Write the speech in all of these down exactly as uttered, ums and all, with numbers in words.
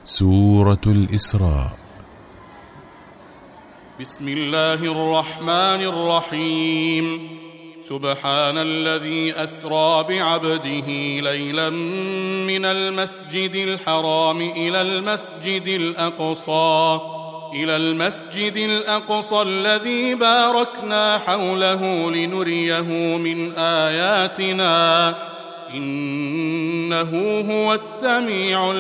سورة الإسراء. بسم الله الرحمن الرحيم. سبحان الذي أسرى بعبده ليلا من المسجد الحرام إلى المسجد الأقصى إلى المسجد الأقصى الذي باركنا حوله لنريه من آياتنا إنه هو السميع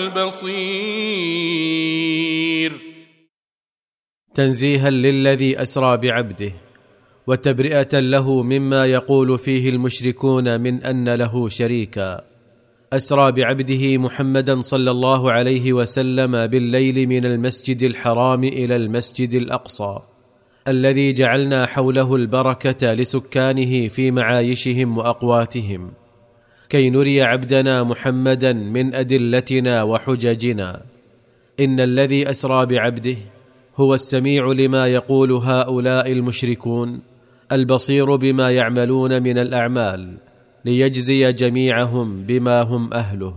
البصير. تنزيها للذي أسرى بعبده وتبرئة له مما يقول فيه المشركون من أن له شريكا. أسرى بعبده محمدا صلى الله عليه وسلم بالليل من المسجد الحرام إلى المسجد الأقصى الذي جعلنا حوله البركة لسكانه في معايشهم وأقواتهم، كي نري عبدنا محمدا من أدلتنا وحججنا. إن الذي أسرى بعبده هو السميع لما يقول هؤلاء المشركون، البصير بما يعملون من الأعمال، ليجزي جميعهم بما هم أهله.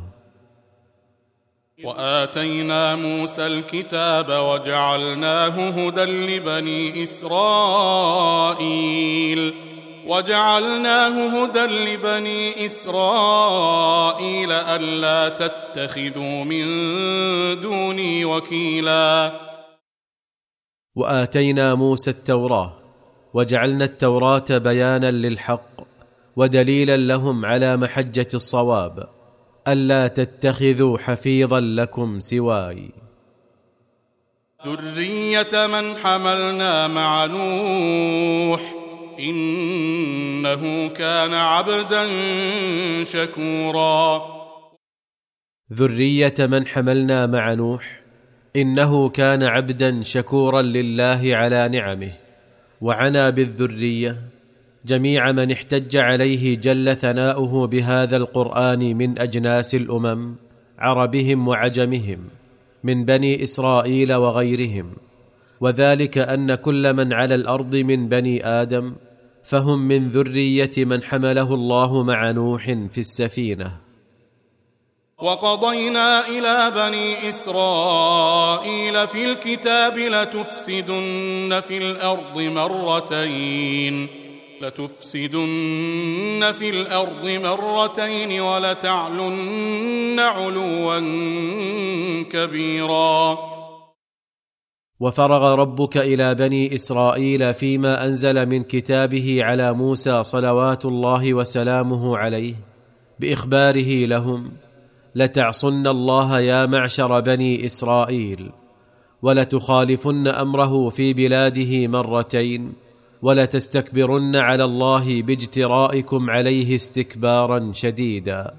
وآتينا موسى الكتاب وجعلناه هدى لبني إسرائيل وجعلناه هدى لبني إسرائيل ألا تتخذوا من دوني وكيلا. وآتينا موسى التوراة وجعلنا التوراة بيانا للحق ودليلا لهم على محجة الصواب، ألا تتخذوا حفيظا لكم سواي. ذرية من حملنا مع نوح إنه كان عبدا شكورا. ذرية من حملنا مع نوح إنه كان عبدا شكورا لله على نعمه. وعنى بالذرية جميع من احتج عليه جل ثناؤه بهذا القرآن من أجناس الأمم، عربهم وعجمهم، من بني إسرائيل وغيرهم، وذلك أن كل من على الأرض من بني آدم فهم من ذرية من حمله الله مع نوح في السفينة. وقضينا إلى بني إسرائيل في الكتاب لتفسدن في الأرض مرتين لتفسدن في الأرض مرتين ولتعلن علوا كبيرا. وفرغ ربك إلى بني إسرائيل فيما أنزل من كتابه على موسى صلوات الله وسلامه عليه بإخباره لهم: لتعصن الله يا معشر بني إسرائيل، ولتخالفن أمره في بلاده مرتين، ولتستكبرن على الله باجترائكم عليه استكبارا شديدا.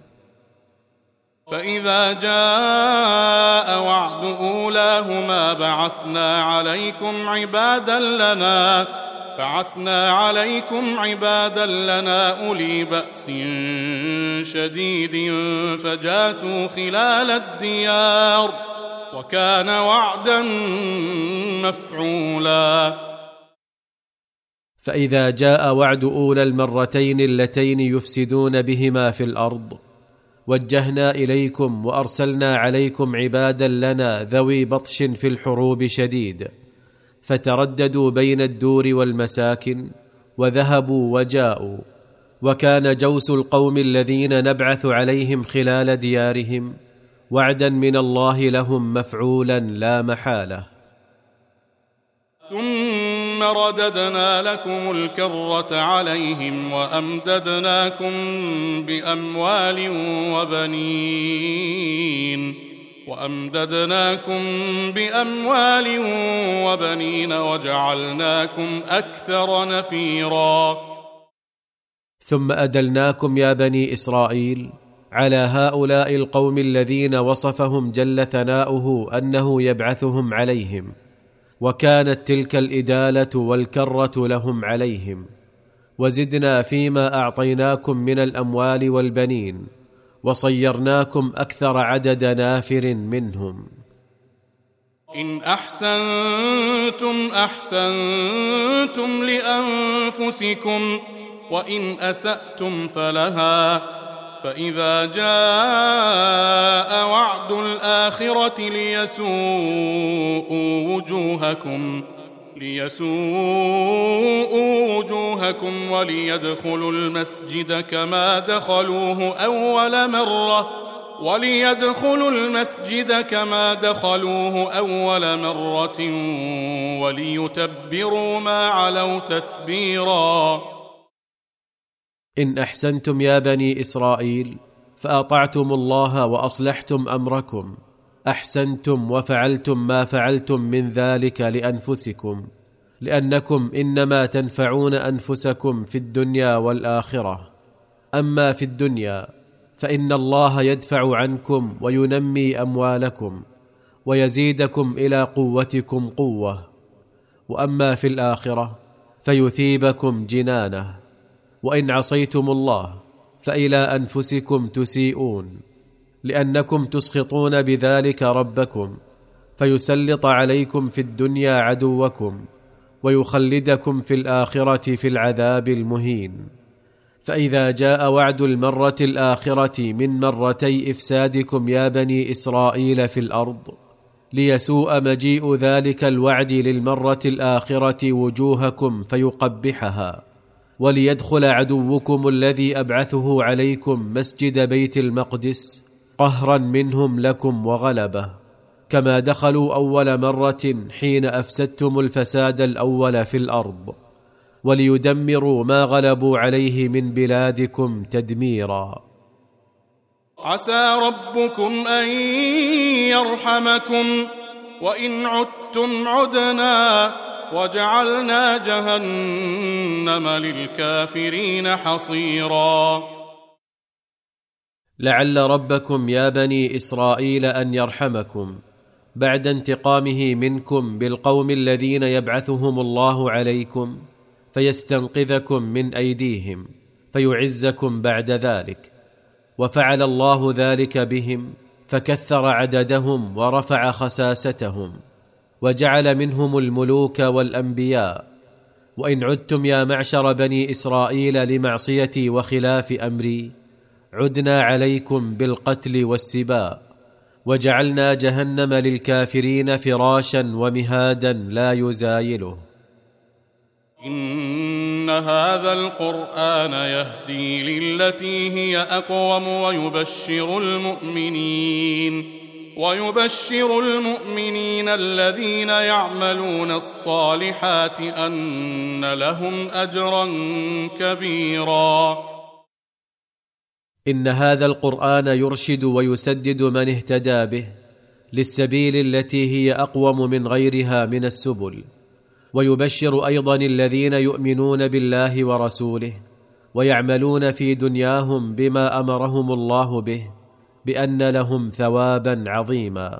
فإذا جاء وعد أولاهما بعثنا عليكم عبادا لنا بعثنا عليكم عبادا لنا أولي بأس شديد فجاسوا خلال الديار وكان وعدا مفعولا. فإذا جاء وعد أولى المرتين اللتين يفسدون بهما في الأرض وجهنا إليكم وأرسلنا عليكم عبادا لنا ذوي بطش في الحروب شديد، فترددوا بين الدور والمساكن وذهبوا وجاءوا، وكان جوس القوم الذين نبعث عليهم خلال ديارهم وعدا من الله لهم مفعولا لا محالة. ثم رددنا لكم الكرة عليهم وأمددناكم بأموال وبنين وأمددناكم بأموال وبنين وجعلناكم أكثر نفيرا. ثم أدلناكم يا بني إسرائيل على هؤلاء القوم الذين وصفهم جل ثناؤه أنه يبعثهم عليهم، وكانت تلك الإدالة والكرة لهم عليهم. وزدنا فيما أعطيناكم من الأموال والبنين، وصيرناكم أكثر عدد نافر منهم. إن أحسنتم أحسنتم لأنفسكم وإن أسأتم فلها، فإذا جاء وعد الآخرة الآخرة ليسوءوا وجوهكم ليسوءوا وجوهكم وليدخلوا المسجد كما دخلوه أول مرة وليدخلوا المسجد كما دخلوه أول مرة وليتبروا ما علوا تتبيرا. إن أحسنتم يا بني إسرائيل فأطعتم الله وأصلحتم أمركم، أحسنتم وفعلتم ما فعلتم من ذلك لأنفسكم، لأنكم إنما تنفعون أنفسكم في الدنيا والآخرة. أما في الدنيا فإن الله يدفع عنكم وينمي أموالكم ويزيدكم إلى قوتكم قوة، وأما في الآخرة فيثيبكم جنانه. وإن عصيتم الله فإلى أنفسكم تسيئون، لأنكم تسخطون بذلك ربكم فيسلط عليكم في الدنيا عدوكم ويخلدكم في الآخرة في العذاب المهين. فإذا جاء وعد المرة الآخرة من مرتي إفسادكم يا بني إسرائيل في الأرض، ليسوء مجيء ذلك الوعد للمرة الآخرة وجوهكم فيقبحها، وليدخل عدوكم الذي أبعثه عليكم مسجد بيت المقدس قهرا منهم لكم وغلبة، كما دخلوا أول مرة حين أفسدتم الفساد الأول في الأرض، وليدمروا ما غلبوا عليه من بلادكم تدميرا. عسى ربكم أن يرحمكم وإن عدتم عدنا وجعلنا جهنم للكافرين حصيرا. لعل ربكم يا بني إسرائيل أن يرحمكم بعد انتقامه منكم بالقوم الذين يبعثهم الله عليكم فيستنقذكم من أيديهم فيعزكم بعد ذلك. وفعل الله ذلك بهم فكثر عددهم ورفع خساستهم وجعل منهم الملوك والأنبياء. وإن عدتم يا معشر بني إسرائيل لمعصيتي وخلاف أمري عدنا عليكم بالقتل والسباء، وجعلنا جهنم للكافرين فراشا ومهادا لا يزايله. إن هذا القرآن يهدي للتي هي أقوم ويبشر المؤمنين ويبشر المؤمنين الذين يعملون الصالحات أن لهم أجرا كبيرا. إن هذا القرآن يرشد ويسدد من اهتدى به للسبيل التي هي أقوم من غيرها من السبل، ويبشر أيضا الذين يؤمنون بالله ورسوله ويعملون في دنياهم بما أمرهم الله به بأن لهم ثوابا عظيما.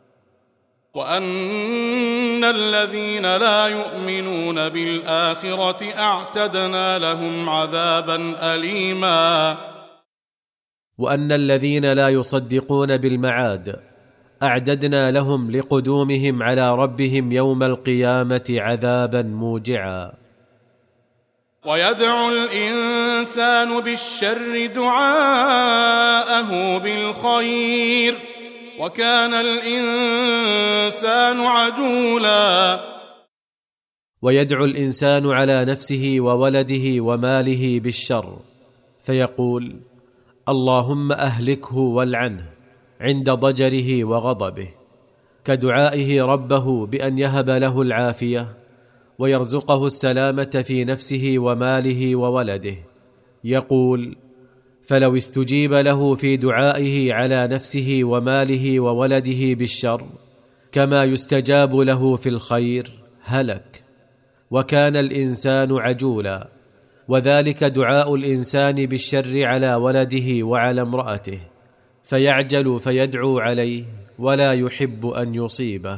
وأن الذين لا يؤمنون بالآخرة أعتدنا لهم عذابا أليما. وأن الذين لا يصدقون بالمعاد أعددنا لهم لقدومهم على ربهم يوم القيامة عذابا موجعا. ويدعو الإنسان بالشر دعاءه بالخير وكان الإنسان عجولا. ويدعو الإنسان على نفسه وولده وماله بالشر فيقول اللهم أهلكه والعنه عند ضجره وغضبه، كدعائه ربه بأن يهب له العافية ويرزقه السلامة في نفسه وماله وولده. يقول فلو استجيب له في دعائه على نفسه وماله وولده بالشر كما يستجاب له في الخير هلك. وكان الإنسان عجولا، وذلك دعاء الإنسان بالشر على ولده وعلى امرأته، فيعجل فيدعو عليه ولا يحب أن يصيبه.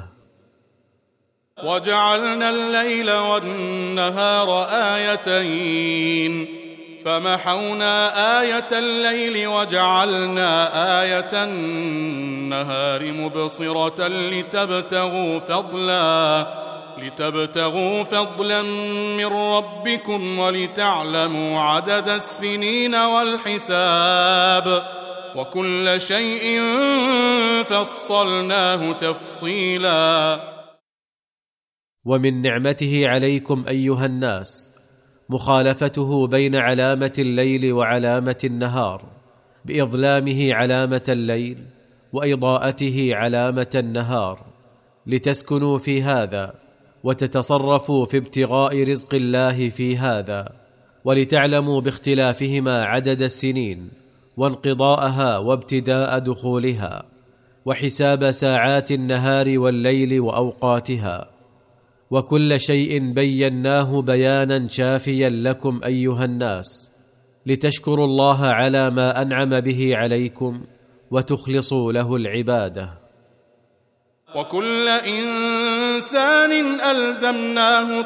وجعلنا الليل والنهار آيتين فمحونا آية الليل وجعلنا آية النهار مبصرة لتبتغوا فضلا لتبتغوا فضلا من ربكم ولتعلموا عدد السنين والحساب وكل شيء فصلناه تفصيلا. ومن نعمته عليكم أيها الناس مخالفته بين علامة الليل وعلامة النهار، بإظلامه علامة الليل وإضاءته علامة النهار، لتسكنوا في هذا وتتصرفوا في ابتغاء رزق الله في هذا، ولتعلموا باختلافهما عدد السنين وانقضاءها وابتداء دخولها، وحساب ساعات النهار والليل وأوقاتها، وكل شيء بيناه بيانا شافيا لكم أيها الناس، لتشكروا الله على ما أنعم به عليكم وتخلصوا له العبادة. وكل إنسان ألزمناه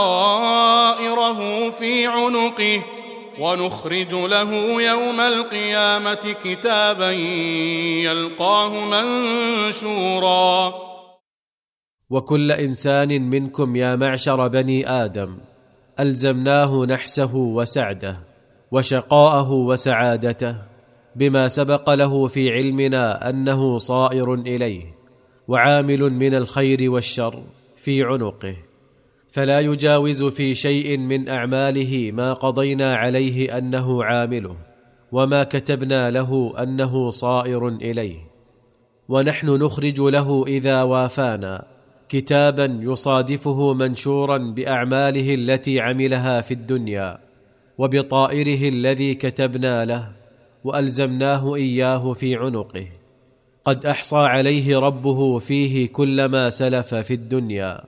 طائره في عنقه ونخرج له يوم القيامة كتابا يلقاه منشورا. وكل إنسان منكم يا معشر بني آدم ألزمناه نحسه وسعده وشقاءه وسعادته بما سبق له في علمنا أنه صائر إليه وعامل من الخير والشر في عنقه، فلا يجاوز في شيء من أعماله ما قضينا عليه أنه عامله وما كتبنا له أنه صائر إليه. ونحن نخرج له إذا وافانا كتابا يصادفه منشورا بأعماله التي عملها في الدنيا وبطائره الذي كتبنا له وألزمناه إياه في عنقه، قد أحصى عليه ربه فيه كل ما سلف في الدنيا.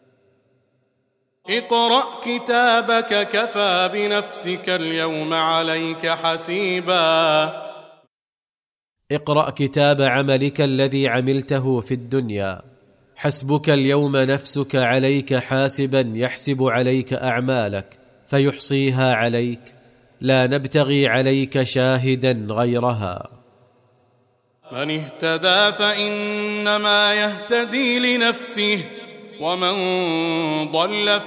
اقرأ كتابك كفى بنفسك اليوم عليك حسيبا. اقرأ كتاب عملك الذي عملته في الدنيا، حسبك اليوم نفسك عليك حاسبا يحسب عليك أعمالك فيحصيها عليك، لا نبتغي عليك شاهدا غيرها. من اهتدى فإنما يهتدي لنفسه ومن ضل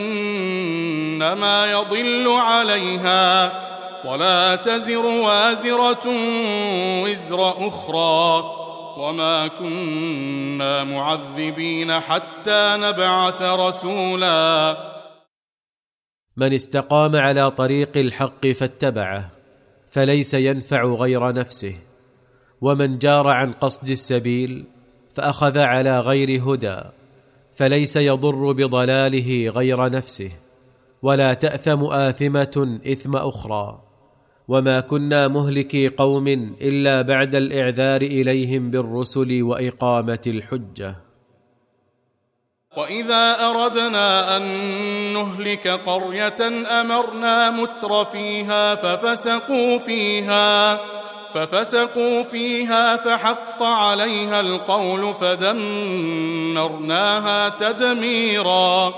فإنما يضل عليها ولا تزر وازرة وزر أخرى وما كنا معذبين حتى نبعث رسولا. من استقام على طريق الحق فاتبعه فليس ينفع غير نفسه، ومن جار عن قصد السبيل فأخذ على غير هدى فليس يضر بضلاله غير نفسه، ولا تأثم آثمة إثم أخرى. وما كنا مهلكي قوم إلا بعد الإعذار إليهم بالرسل وإقامة الحجة. وإذا أردنا أن نهلك قرية أمرنا متر فيها ففسقوا فيها ففسقوا فيها فحق عليها القول فدمرناها تدميرا.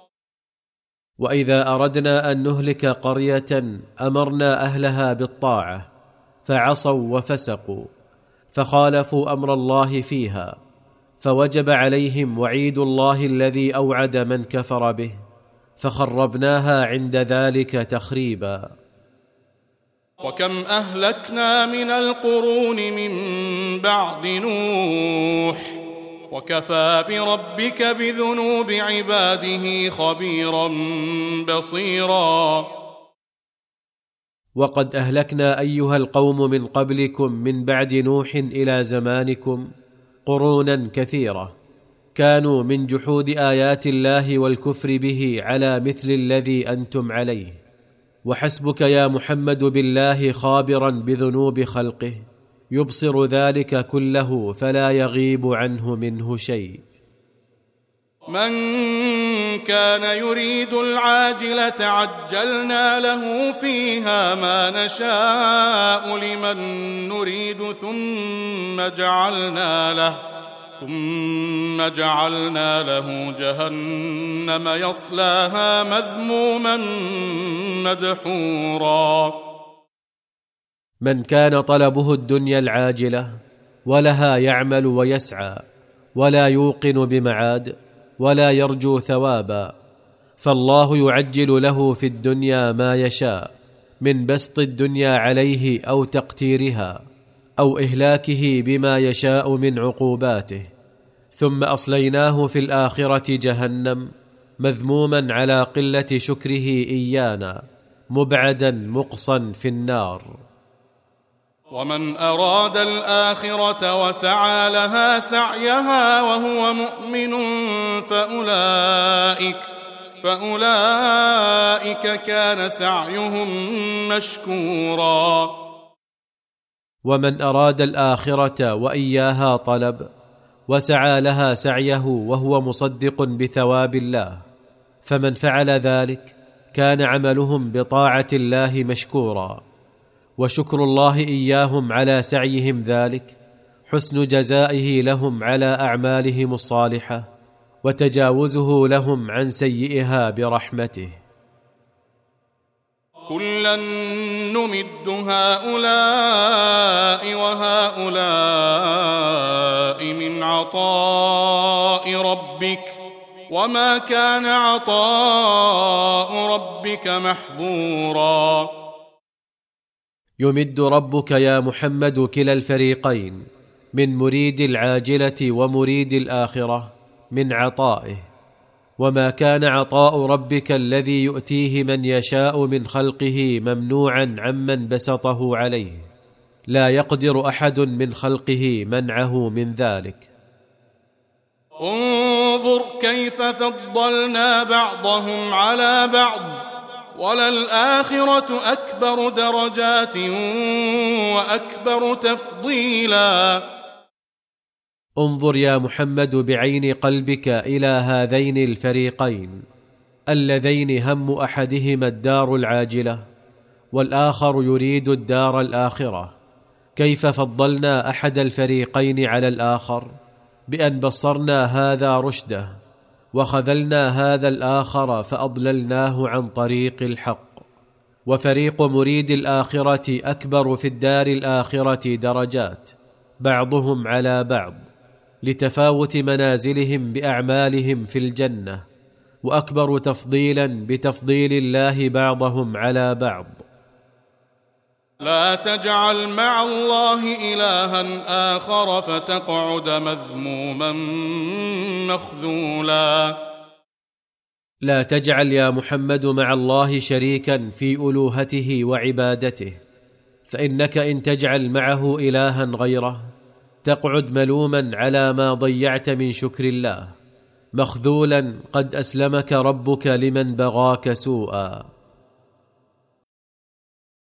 وإذا أردنا أن نهلك قرية أمرنا أهلها بالطاعة فعصوا وفسقوا فخالفوا أمر الله فيها، فوجب عليهم وعيد الله الذي أوعد من كفر به، فخربناها عند ذلك تخريبا. وكم أهلكنا من القرون من بعد نوح وكفى بربك بذنوب عباده خبيرا بصيرا. وقد أهلكنا أيها القوم من قبلكم من بعد نوح إلى زمانكم قرونا كثيرة كانوا من جحود آيات الله والكفر به على مثل الذي أنتم عليه، وحسبك يا محمد بالله خابرا بذنوب خلقه يبصر ذلك كله فلا يغيب عنه منه شيء. من كان يريد العاجلة عجلنا له فيها ما نشاء لمن نريد ثم جعلنا له ثم جعلنا له جهنم يصلاها مذموما مدحورا. من كان طلبه الدنيا العاجلة ولها يعمل ويسعى ولا يوقن بمعاد ولا يرجو ثوابا، فالله يعجل له في الدنيا ما يشاء من بسط الدنيا عليه أو تقتيرها، أو إهلاكه بما يشاء من عقوباته، ثم أصليناه في الآخرة جهنم مذموما على قلة شكره إيانا، مبعدا مقصا في النار. ومن أراد الآخرة وسعى لها سعيها وهو مؤمن فأولئك فأولئك كان سعيهم مشكورا. ومن أراد الآخرة وإياها طلب وسعى لها سعيه وهو مصدق بثواب الله، فمن فعل ذلك كان عملهم بطاعة الله مشكورا، وشكر الله إياهم على سعيهم ذلك حسن جزائه لهم على أعمالهم الصالحة وتجاوزه لهم عن سيئها برحمته. كلا نمد هؤلاء وهؤلاء من عطاء ربك وما كان عطاء ربك محظورا. يمد ربك يا محمد كلا الفريقين من مريد العاجلة ومريد الآخرة من عطائه، وما كان عطاء ربك الذي يؤتيه من يشاء من خلقه ممنوعا عمن بسطه عليه، لا يقدر أحد من خلقه منعه من ذلك. انظر كيف فضلنا بعضهم على بعض وللآخرة أكبر درجات وأكبر تفضيلا. انظر يا محمد بعين قلبك إلى هذين الفريقين اللذين هم أحدهما الدار العاجلة والآخر يريد الدار الآخرة، كيف فضلنا أحد الفريقين على الآخر بأن بصرنا هذا رشده وخذلنا هذا الآخر فأضللناه عن طريق الحق. وفريق مريد الآخرة أكبر في الدار الآخرة درجات بعضهم على بعض لتفاوت منازلهم بأعمالهم في الجنة، وأكبر تفضيلا بتفضيل الله بعضهم على بعض. لا تجعل مع الله إلها آخر فتقعد مذموما مخذولا. لا تجعل يا محمد مع الله شريكا في ألوهته وعبادته، فإنك إن تجعل معه إلها غيره تقعد ملوما على ما ضيعت من شكر الله، مخذولا قد أسلمك ربك لمن بغاك سوءا.